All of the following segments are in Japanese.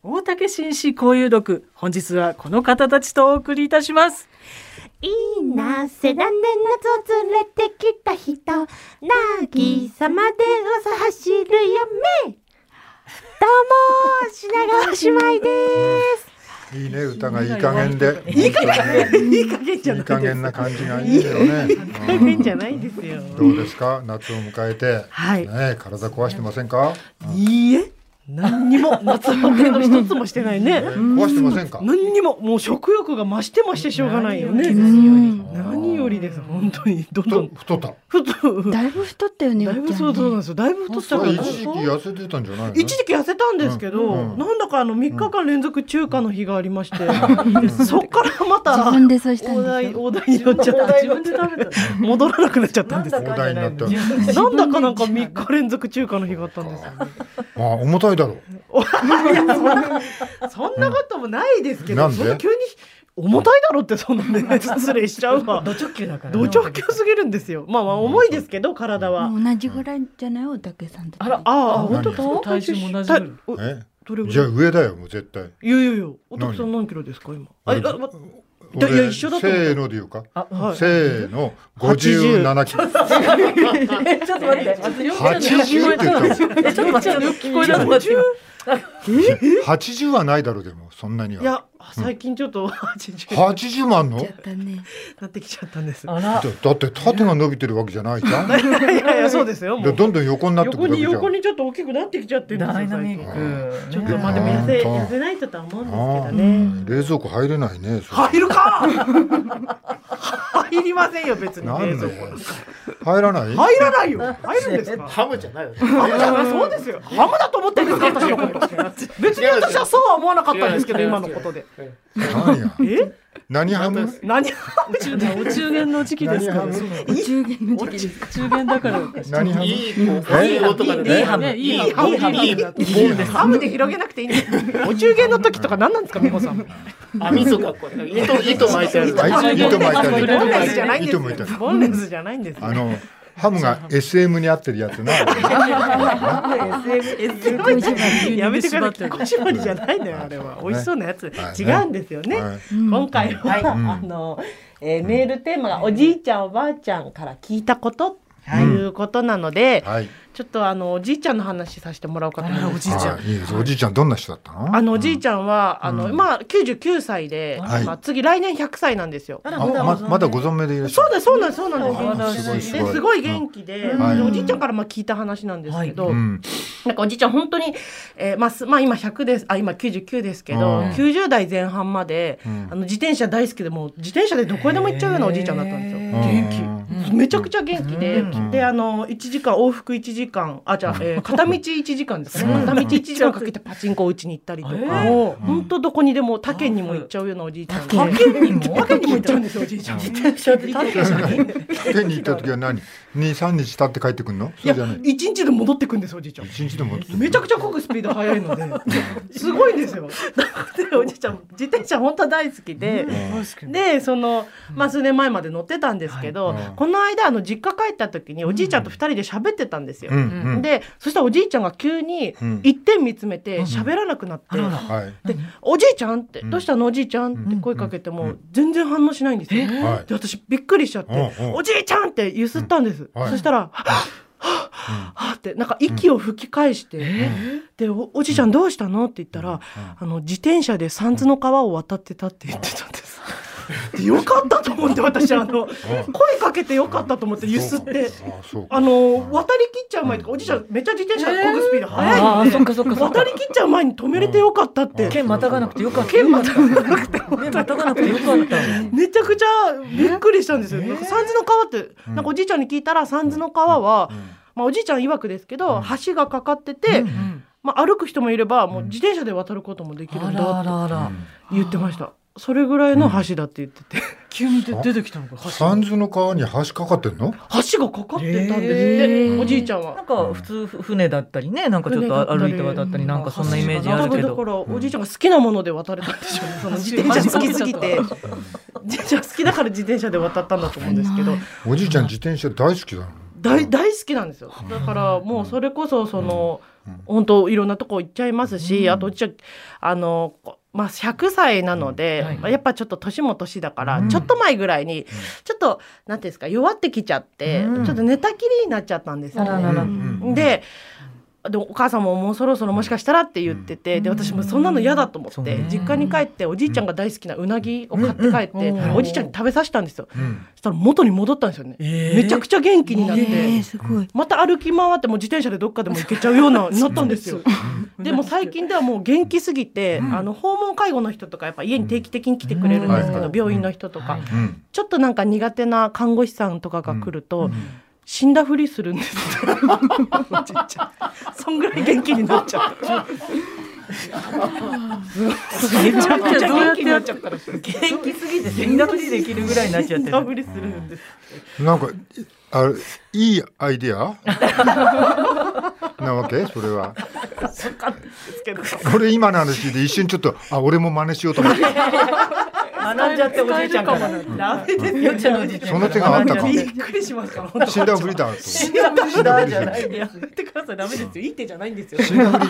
大竹紳士交友録、本日はこの方たちとお送りいたします。 いいなせだね夏を連れてきた人、なぎさまで朝走る夢。どうも品川姉妹です。 いいね、歌がいい加減で。 いい加減じゃないです。 いい加減な感じがいいよね。 いい加減じゃないですよ。 どうですか、夏を迎えて。 はいね、体壊してませんか。 いいえ、何にも夏バテの一つもしてないね。 壊してませんか。 何にも、もう食欲が増してしょうがないよね。何よりです。本当にどんどん太った。 だいぶ太ったよね。 だいぶそうなんですよ。だいぶ太ったから。 一時期痩せてたんじゃないの。 一時期痩せたんですけど、なんだか3日間連続中華の日がありまして、そっからまた自分でそうしたんです大台に乗っちゃった。自分で食べた。戻らなくなっちゃったんです。 大台になった。 なんだか3日連続中華の日があったんですよ。 重たいだろう。 そんなこともないですけど、 なんで急に重たいだろってそんなね、失礼しちゃうわ。 ド直球だから。 ド直球すぎるんですよ。まあ重いですけど体は。 同じぐらいじゃない大竹さんと。 本当と体重も同じぐらい。 じゃあ上だよ、もう絶対。 いや大竹さん何キロですか今。いや一緒だと思う。 せーので言うか。せーの、57キロ。 ちょっと待って。 80って言ったの。 ちょっと待って。聞こえなかった。 80はないだろう。でもそんなには。 いや最近ちょっと 80万のなってきちゃったんです。 だって縦が伸びてるわけじゃないじゃん。 いやそうですよ。 どんどん横になってくるわけじゃん。 横にちょっと大きくなってきちゃってるんですよ。 ダイナミック。 ちょっとまあでも痩せないとは思うんですけどね。 冷蔵庫入れないね。 入るか。入りませんよ別に。 なんで入らない？ 入らないよ。入るんですか？ ハムじゃないよ。 そうですよ。ハムだと思ってるんですか私のこと。別に私はそうは思わなかったんですけど今のことで。 何ハム？ 何ハム？ お中元の時期ですから。 お中元の時期ですか。 中元だから。 何ハム？ いい音がね。いいハム。いいハムで広げなくていいんです。お中元の時とか何なんですか美穂さん。 網とかこれ糸巻いてある。 糸巻いてある。 ボンレスじゃないんです。ボンレスじゃないんです。 ハムが SM に合ってるやつな。 やめてください。小縛りじゃないのよあれは。美味しそうなやつ違うんですよね。今回はメールテーマがおじいちゃんおばあちゃんから聞いたことということなので、ちょっとおじいちゃんの話させてもらおうかと思います。 おじいちゃんどんな人だったの？ おじいちゃんはまあ99歳で、次来年100歳なんですよ。 まだご存命でいらっしゃる。 そうなんです。すごい元気で、おじいちゃんから聞いた話なんですけど、なんかおじいちゃん本当にまあ今100です。今99ですけど、90代前半まで自転車大好きで、もう自転車でどこへでも行っちゃうようなおじいちゃんだったんですよ。元気。めちゃくちゃ元気で、1時間往復1時間片道1時間ですね。片道1時間かけてパチンコを打ちに行ったりとか、本当どこにでも他県にも行っちゃうようなおじいちゃんで、他県にも行っちゃうんですよおじいちゃん。自転車で他県に行った時は何？2、3日経って帰ってくるの？ いや1日で戻ってくるんですおじいちゃん。 1日で戻ってくる。 めちゃくちゃ漕ぐスピード速いのですごいんですよ。でおじいちゃん自転車本当大好きで、で数年前まで乗ってたんですけど、この間実家帰った時におじいちゃんと2人で喋ってたんですよ。でそしたらおじいちゃんが急に一点見つめて喋らなくなって、でおじいちゃんってどうしたのおじいちゃんって声かけても全然反応しないんですよ。で私びっくりしちゃっておじいちゃんってゆすったんです。そしたらはってなんか息を吹き返して、で おじいちゃんどうしたのって言ったら、自転車で三津の川を渡ってたって言ってたんです。でよかったと思って、私声かけてよかったと思ってゆすって、渡りきっちゃう前とかおじいちゃんめっちゃ自転車漕ぐスピード速いので、渡りきっちゃう前に止めれてよかったって。 県またがなくてよかった。 県またがなくてよかった。 めちゃくちゃびっくりしたんですよ。三津の川ってなんかおじいちゃんに聞いたら、三津の川はおじいちゃん曰くですけど橋がかかってて、歩く人もいればもう自転車で渡ることもできるんだって言ってました。それぐらいの橋だって言ってて、 急に出てきたのか。 三津の川に橋かかってんの？ 橋がかかってたんですって、おじいちゃんは。 なんか普通船だったりね、なんかちょっと歩いて渡ったり、なんかそんなイメージあるけど、 だからおじいちゃんが好きなもので渡れたんでしょうね。その自転車好きすぎて自転車好きだから自転車で渡ったんだと思うんですけど、 おじいちゃん自転車大好きだの？ 大好きなんですよ。だからもうそれこそ本当いろんなとこ行っちゃいますし、あとうちは100歳なので、やっぱちょっと年も年だから、ちょっと前ぐらいにちょっとなんていうんですか、弱ってきちゃって、ちょっと寝たきりになっちゃったんですよね。でお母さんももうそろそろもしかしたらって言ってて、で私もそんなの嫌だと思って、実家に帰っておじいちゃんが大好きなうなぎを買って帰って、おじいちゃんに食べさせたんですよ。そしたら元に戻ったんですよね。めちゃくちゃ元気になって、また歩き回っても自転車でどっかでも行けちゃうようなになったんですよ。でも最近ではもう元気すぎて、訪問介護の人とかやっぱ家に定期的に来てくれるんですけど、病院の人とか、ちょっとなんか苦手な看護師さんとかが来ると、死んだふりするんですおじいちゃんそんぐらい元気になっちゃう。めちゃくちゃ元気になっちゃったらしい。 元気すぎて死んだふりできるぐらいになっちゃってる。 死んだふりするんです。 なんかいいアイデアなわけそれは。これ今の話で一瞬ちょっと俺も真似しようと思って。 学んじゃっておじいちゃんから。 ダメですよ。 その手があったか。 びっくりしますから。 死んだふりだと。 死んだふりじゃないでやってください。ダメですよ。いい手じゃないんですよ。 死んだ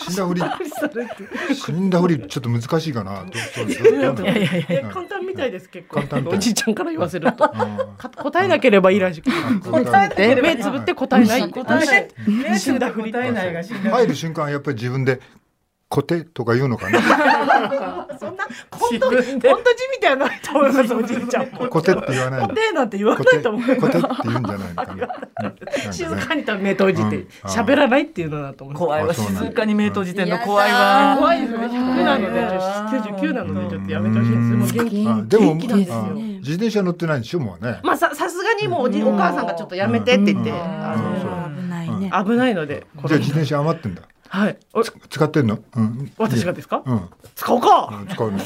ふりちょっと難しいかな。 簡単みたいです結構。おじいちゃんから言わせると答えなければいいらしく。目つぶって答えない。 目つぶって答えないが死んだ。 入る瞬間やっぱり自分でコテとか言うのかな。 そんな本当字みたいなないと思います。おじいちゃんコテって言わないの。 コテなんて言わないと思う。 コテって言うんじゃないのかな。 静かに目閉じて喋らないっていうのだと思う。 怖いわ。静かに目閉じてんの怖いわ。 怖いですね。100なので99なのでちょっとやめてほしいんです。もう元気なんですよ。 自転車乗ってないんでしょもうね。 まあさすがにもうお母さんがちょっとやめてって言って危ないので。 じゃあ自転車余ってんだ。 はい。 使ってんの？ 私がですか？使おうか。使う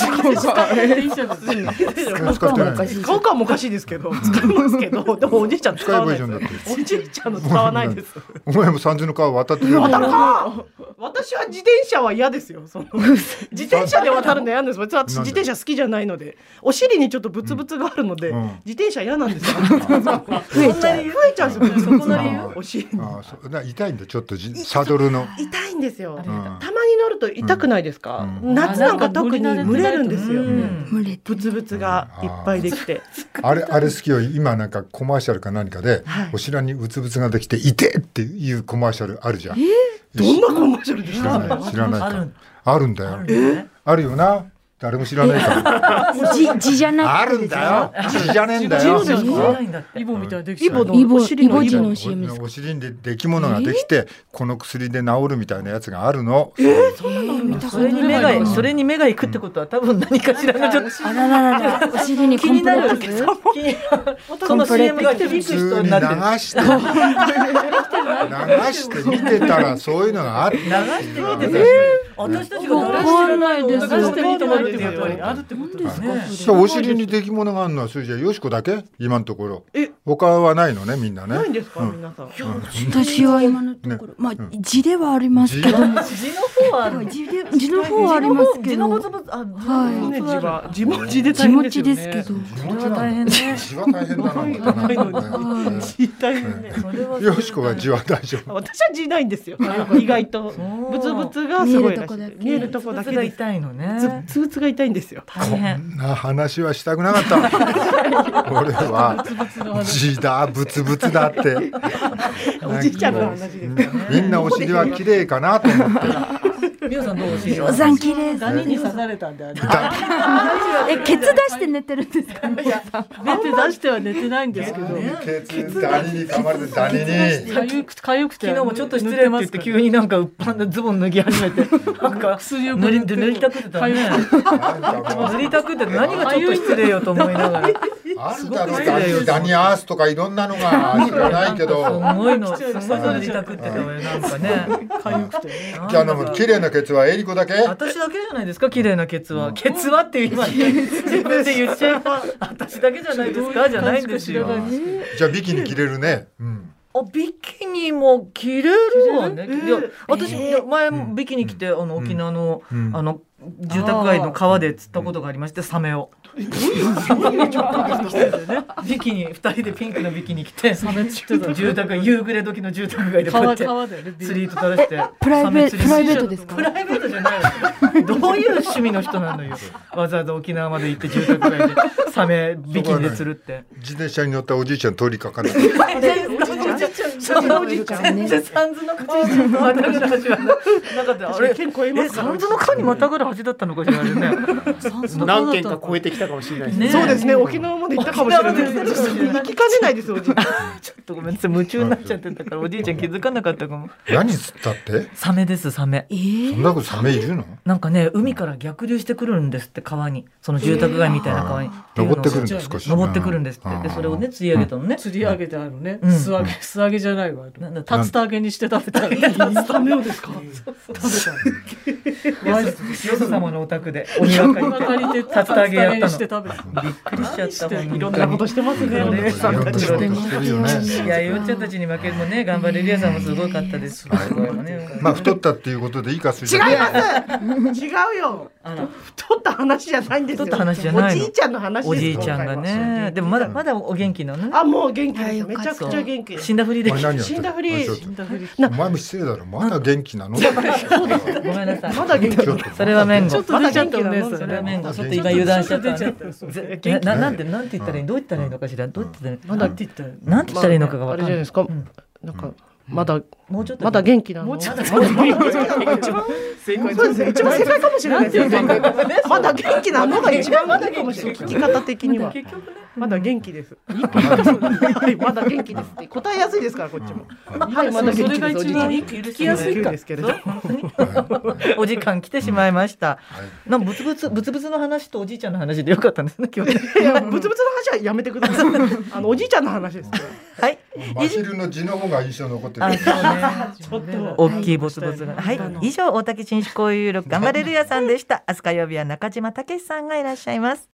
かもおかしいですけど、使いますけど、でもおじいちゃん使わない。おじいちゃんの使わないです。 お前も三途の川渡ってくれる。 渡るか。私は自転車は嫌ですよ。自転車で渡るの嫌なんです。私自転車好きじゃないので、お尻にちょっとブツブツがあるので自転車嫌なんですよ。増えちゃうんですよ。そこの理由。お尻。 痛いんだちょっとサドルの。 痛いんですよ。たまに乗ると痛くないですか？夏なんか特に蒸れるんですよ。ブツブツがいっぱいできて。 あれ好きよ。今なんかコマーシャルか何かでお尻にブツブツができて痛えっていうコマーシャルあるじゃん。 どんなコマーシャルですか？ 知らないか。あるんだよ。あるよな。誰も知らないから字じゃないあるんだよ。字じゃねえんだよ。 イボみたいなできイボ字の CM ですか？ お尻にできものができてこの薬で治るみたいなやつがあるの。 それに目が行くってことは多分何かしらのちょっとあららお尻にコンプレックスその CM が響く人になって流して見てたらそういうのがあって流して見てたら私たちがわかんないです。 流してみてもらってやっぱりあるってことですね。 お尻に出来物があるのはそれじゃよしこだけ今のところ。他はないのねみんなね。 ないんですか皆さん。 私は今のところまあ字ではありますけど字の方はありますけど。字のブツブツはい。字文字で大変ですよね。字持ちですけど。 字は大変ね。 字は大変だな。 字大変ね。 よしこは字は大丈夫。 私は字ないんですよ。意外とブツブツがすごいらしい。見えるとこだけが痛いのね。 ブツブツが痛いんですよ。 大変。 こんな話はしたくなかった。俺は字だブツブツだって。 おじいちゃんの話ですよね。 みんなお尻は綺麗かなと思って。 みおさんどうお尻は？さん綺麗。 ダニに刺されたんで。 ケツ出して寝てるんですか？ ベッド出しては寝てないんですけど。 ケツダニに噛まれてダニに。 かゆくて。 昨日もちょっと失礼って言って急になんかうっぱんでズボン脱ぎ始めてなんか塗りたくってたね。塗りたくって何がちょっと失礼よと思いながら。 あるだろうダニアースとかいろんなのが知らないけど。 すごい塗りたくってたわよなんかね。 かゆくて。 じゃあ綺麗なケツはエリコだけ？ 私だけじゃないですか綺麗なケツは。ケツはって今自分で言っちゃえば私だけじゃないですかじゃないんですよ。 じゃあビキニ着れるね。 ビキニも着れるわね。いや私前ビキニ着て沖縄の住宅街の川で釣ったことがありまして、サメを。ビキニ2人でピンクのビキニ着て、ちょっと住宅夕暮れ時の住宅街でこうやって釣り糸垂らして。 プライベートですか？ プライベートじゃない。どういう趣味の人なのよ。わざわざ沖縄まで行って住宅街でサメビキニで釣るって。 自転車に乗ったおじいちゃん通りかかる。 全然サンズの川にまたぐる橋はなかった。あれサンズの川にまたぐる橋だったのかしらね。 何件か越えてきたかもしれないですね。 そうですね、沖縄まで行ったかもしれない。行きかねないですおじいちゃん。 ちょっとごめんなさい、夢中になっちゃってたからおじいちゃん気づかなかったかも。 何釣ったって？ サメです、サメ。 そんなことサメいるの？ なんかね、海から逆流してくるんですって、川に、その住宅街みたいな川に登ってくるんです。少し登ってくるんですって。でそれをね釣り上げたのね。 釣り上げてあるね。素揚げじゃないわ。竜田揚げにして食べた。 サメをですか？ よそ様のお宅でお庭借りて竜田揚げやったの。びっくりしちゃった。 いろんなことしてますね、お姉さんたち。 いや、よっちゃんたちに負けるもね、頑張れるやさんもすごかったです。 まあ太ったっていうことでいいかす違います。違うよ。太った話じゃないんですよ。 太った話じゃないの。 おじいちゃんの話です。 おじいちゃんがね、でもまだお元気なのね。 あ、もう元気です。めちゃくちゃ元気。 死んだふりで。 死んだふり。 お前も失礼だろ。まだ元気なの？ そうです。ごめんなさい。 まだ元気。 それはメンゴ。 ちょっと出ちゃったね。 それはメンゴ。ちょっと今油断しちゃった。なんて言ったらいい、どう言ったらいいのかしら。どう言ったらいいの？なんて言ったらいいのかがわかんない。 あれじゃないですか。なんかまだもうちょっとまだ元気なの。 もうちょっと一番正解かもしれないですよ。まだ元気なのが一番まだ元気かもしれない。聞き方的にはまだ元気です。はいまだ元気ですって答えやすいですからこっちも。はいまだ元気です。 聞きやすいですけれど。 お時間来てしまいました。なんかブツブツの話とおじいちゃんの話でよかったんですね今日。 いやブツブツの話はやめてください。おじいちゃんの話です。 はい。 マシルの字の方が印象残ってる。 ちょっと大きいボツボツが。はい。以上大竹紳士交友録頑張れるやさんでした。明日火曜日は中島武さんがいらっしゃいます。